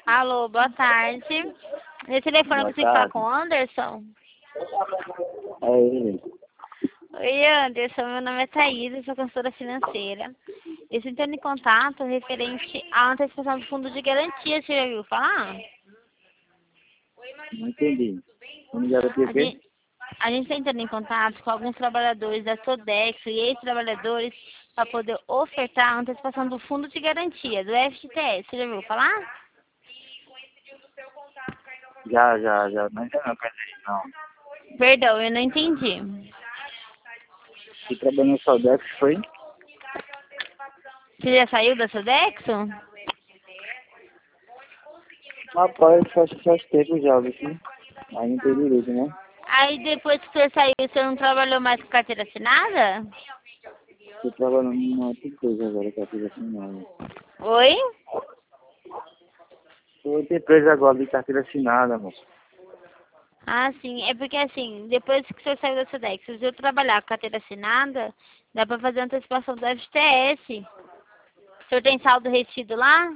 Alô, boa tarde. Esse telefone eu Boa consigo falar tarde. com o Anderson? É ele. Oi, Anderson. Meu nome é Thaís, eu sou consultora financeira. Eu estou entrando em contato referente à antecipação do fundo de garantia. Você já ouviu falar? Não entendi. Vamos garantir o A quê? gente, a gente está entrando em contato com alguns trabalhadores da Sodexo e ex-trabalhadores para poder ofertar a antecipação do fundo de garantia, do FGTS. Você já ouviu falar? Já. Não ainda não, quer dizer, não. Perdão, eu não entendi. Você trabalhou no Saudex, foi? Você já saiu da Sodexo? Rapaz, faz tempo já, viu? Aí não tem direito, né? Aí depois que você saiu, você não trabalhou mais com carteira assinada? Tô trabalhando numa outra empresa agora, que é carteira assinada. Oi? Tô outra empresa agora de carteira assinada, moço. Ah, sim. É porque assim, depois que você saiu da SEDEX, se você trabalhar com carteira assinada, dá pra fazer antecipação do FGTS. O senhor tem saldo retido lá?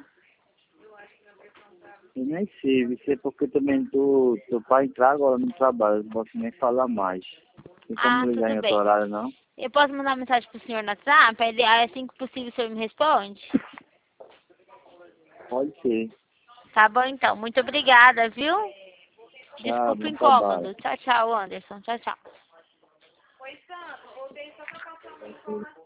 Eu nem sei, viu? É porque eu também tô pra entrar agora no trabalho, não posso nem falar mais. Tem como Ah, ligar tudo em outro bem. horário, não? Eu posso mandar uma mensagem pro senhor no WhatsApp? Aí assim que possível o senhor me responde? Pode ser. Tá bom então. Muito obrigada, viu? Tá, Desculpa o bom trabalho. incômodo. Tchau, tchau, Anderson. Tchau, tchau.